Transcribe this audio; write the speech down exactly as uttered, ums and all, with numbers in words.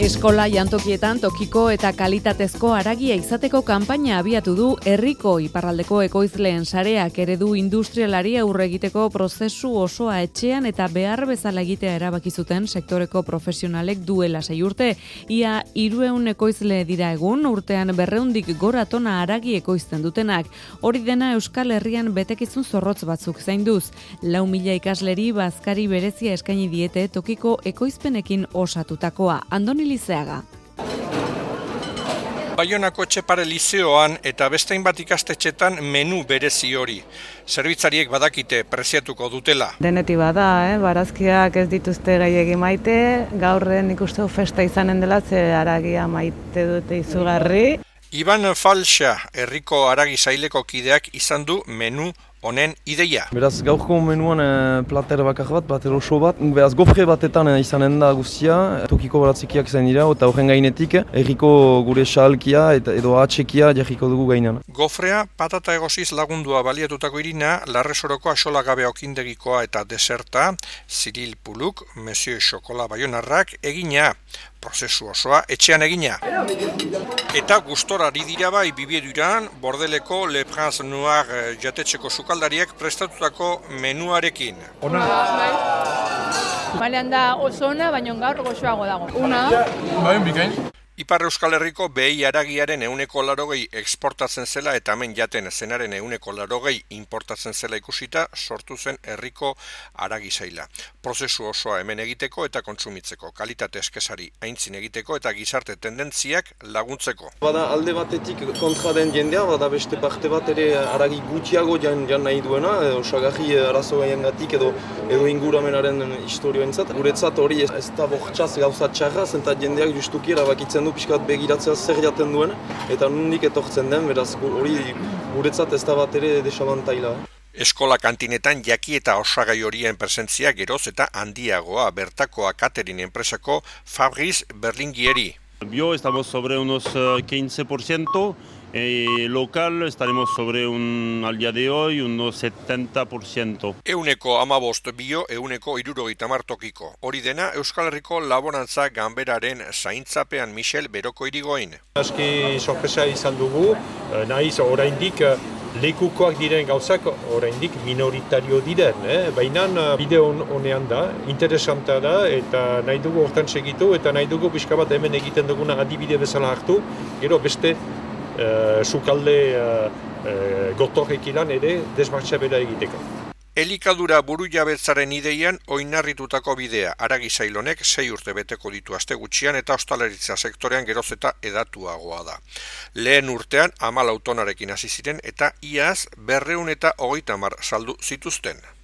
Eskola jantokietan tokiko eta kalitatezko haragia izateko kanpaina abiatu du herriko iparraldeko ekoizleen sareak eredu industrialari aurre egiteko prozesu osoa etxean eta behar bezala egitea erabaki zuten sektoreko profesionalek duela sei urte. Ia hirurehun ekoizle dira egun, urtean berrehundik gora tona haragi ekoizten dutenak. Hori dena Euskal Herrian betekizun zorrotz batzuk zainduz. Lau mila ikasleri bazkari berezia eskaini diete tokiko ekoizpenekin osatutakoa. Andoni Lizeaga. Baionako Etxepare Lizeoan eta beste hainbat ikastetxetan menu berezi hori. Zerbitzariek badakite preziatuko dutela. Deneti bada, eh? Barazkiak ez dituzte gehiegi maite, gaurren ikustu festa izanen dela, ze haragia maite dute izugarri. Iban Falxa, herriko haragi saileko kideak izan du menu honen ideia. Beraz, gaurko menuan e, plater bakar bat, plater oso bat. Beraz, gofre batetan e, izanen da guztia, tokiko baratzekiak izan dira, eta horren gainetik, herriko gure xahalkia eta edo atxekia jarriko dugu gainan. Gofrea, patata egoziz lagundua baliatutako irina, Larresoroko axolagabe okindegikoa eta deserta, Ziril Puluk, Monsieur Xokola Baionarrak egina. Prozesu osoa etxean egina. Eta gustorari dira bai Bibieduran, Bordeleko Le Prince Noir jatetxeko sukaldariek prestatutako menuarekin. Ona. Balean da oso ona, baina gaur goxoago dago. Ona. Bai, bikain. Ipar Euskal Herriko behi haragiaren ehuneko larogei eksportatzen zela eta hemen jaten zenaren ehuneko larogei importatzen zela ikusita sortu zen herriko haragi saila. Prozesu osoa hemen egiteko eta kontsumitzeko, kalitate eskesari aintzin egiteko eta gizarte tendentziak laguntzeko. Bada alde batetik kontra den jendea, bada beste parte bat ere haragi gutxiago jan, jan nahi duena, osagarri arazo gaiengatik edo edo inguramenaren historioentzat. Guretzat hori ez, ez da bortxaz gauza txarraz eta jendeak justuki erabakitzen du pixkat begiratzea zer jaten duen eta nondik etortzen den, beraz hori guretzat ez da bat ere desabantaila. Eskola kantinetan jaki eta osagai horien presentzia geroz eta handiagoa bertakoa catering enpresako Fabriz Berlingieri. Bio estamos sobre unos quince por ciento, eh, local estaremos sobre un al día de hoy unos setenta por ciento. Euneko amabost bio, euneko hirurogeita hamar tokiko. Hori dena Euskal Herriko laborantza ganberaren zaintzapean Michel Beroko irigoin. Aski sorpresa izan dugu, nahiz oraindik lekukoak diren gauzak oraindik minoritario diren, eh? Baina bide honean da, interesanta da eta nahi dugu hortan segitu eta nahi dugu pixka bat hemen egiten duguna adibide bezala hartu, gero beste uh, sukalde uh, uh, gotorrekilan ere desmartxa bera egiteko. Elikadura burujabetzaren ideian oinarritutako bidea, haragi sailonek sei urte beteko ditu aste gutxian eta ostalaritza sektorean geroz eta edatuagoa da. Lehen urtean hamalau tonarekin hasi ziren eta iaz berrehun eta hogeita hamar saldu zituzten.